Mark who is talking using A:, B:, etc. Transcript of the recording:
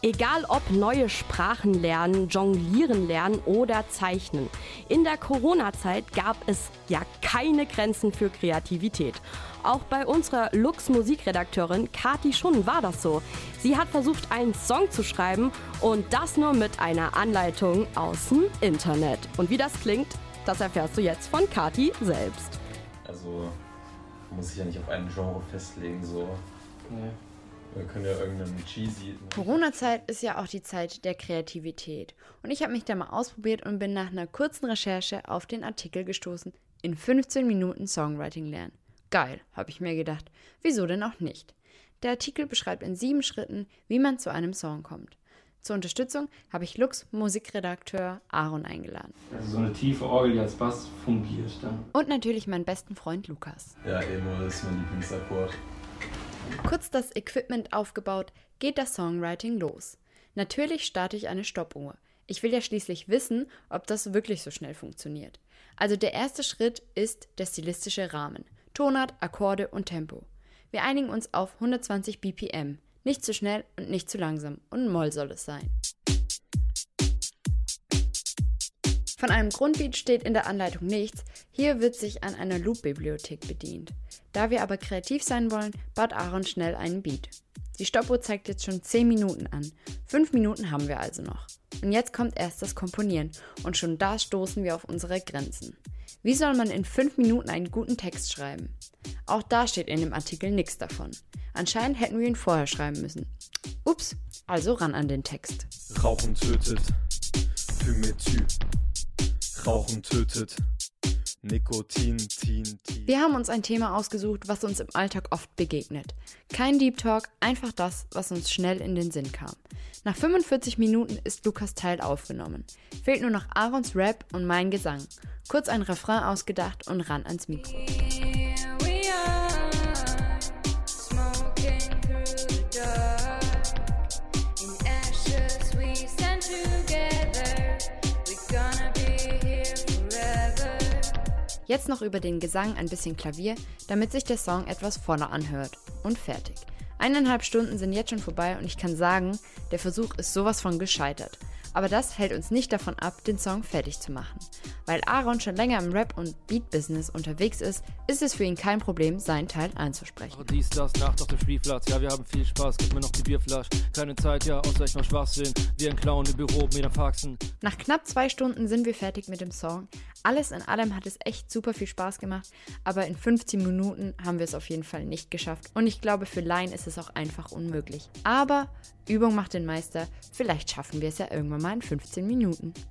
A: Egal ob neue Sprachen lernen, jonglieren lernen oder zeichnen. In der Corona-Zeit gab es ja keine Grenzen für Kreativität. Auch bei unserer Lux-Musikredakteurin Kati Schun war das so. Sie hat versucht, einen Song zu schreiben und das nur mit einer Anleitung aus dem Internet. Und wie das klingt, das erfährst du jetzt von Kati selbst.
B: Also man muss sich ja nicht auf einen Genre festlegen, so. Nee. Wir können ja irgendeinen cheesy...
C: Corona-Zeit ist ja auch die Zeit der Kreativität. Und ich habe mich da mal ausprobiert und bin nach einer kurzen Recherche auf den Artikel gestoßen, in 15 Minuten Songwriting lernen. Geil, habe ich mir gedacht. Wieso denn auch nicht? Der Artikel beschreibt in 7 Schritten, wie man zu einem Song kommt. Zur Unterstützung habe ich Lux-Musikredakteur Aaron eingeladen.
D: Also so eine tiefe Orgel, die als Bass fungiert dann.
C: Und natürlich meinen besten Freund Lukas.
B: Ja, E-Moll ist mein Lieblingsakkord.
C: Kurz das Equipment aufgebaut, geht das Songwriting los. Natürlich starte ich eine Stoppuhr. Ich will ja schließlich wissen, ob das wirklich so schnell funktioniert. Also der erste Schritt ist der stilistische Rahmen. Tonart, Akkorde und Tempo. Wir einigen uns auf 120 BPM. Nicht zu schnell und nicht zu langsam. Und Moll soll es sein. Von einem Grundbeat steht in der Anleitung nichts. Hier wird sich an einer Loop-Bibliothek bedient. Da wir aber kreativ sein wollen, baut Aaron schnell einen Beat. Die Stoppuhr zeigt jetzt schon 10 Minuten an. 5 Minuten haben wir also noch. Und jetzt kommt erst das Komponieren. Und schon da stoßen wir auf unsere Grenzen. Wie soll man in 5 Minuten einen guten Text schreiben? Auch da steht in dem Artikel nichts davon. Anscheinend hätten wir ihn vorher schreiben müssen. Ups, also ran an den Text.
E: Rauchen tötet, Fumetu. Rauchen tötet, Nikotin, Tin.
C: Wir haben uns ein Thema ausgesucht, was uns im Alltag oft begegnet. Kein Deep Talk, einfach das, was uns schnell in den Sinn kam. Nach 45 Minuten ist Lukas Teil aufgenommen. Fehlt nur noch Aarons Rap und mein Gesang. Kurz ein Refrain ausgedacht und ran ans Mikro. Jetzt noch über den Gesang ein bisschen Klavier, damit sich der Song etwas voller anhört. Und fertig. 1,5 Stunden sind jetzt schon vorbei und ich kann sagen, der Versuch ist sowas von gescheitert. Aber das hält uns nicht davon ab, den Song fertig zu machen. Weil Aaron schon länger im Rap- und Beat-Business unterwegs ist, ist es für ihn kein Problem, seinen Teil einzusprechen.
F: Dies, das, Nacht auf dem Spielplatz, ja, wir haben viel Spaß, gib mir noch die Bierflasche. Keine Zeit, ja, außer ich mach Schwachsinn, wie ein Clown im Büro mit am Faxen.
C: Nach knapp 2 Stunden sind wir fertig mit dem Song. Alles in allem hat es echt super viel Spaß gemacht, aber in 15 Minuten haben wir es auf jeden Fall nicht geschafft. Und ich glaube, für Laien ist es auch einfach unmöglich. Aber Übung macht den Meister, vielleicht schaffen wir es ja irgendwann mal in 15 Minuten.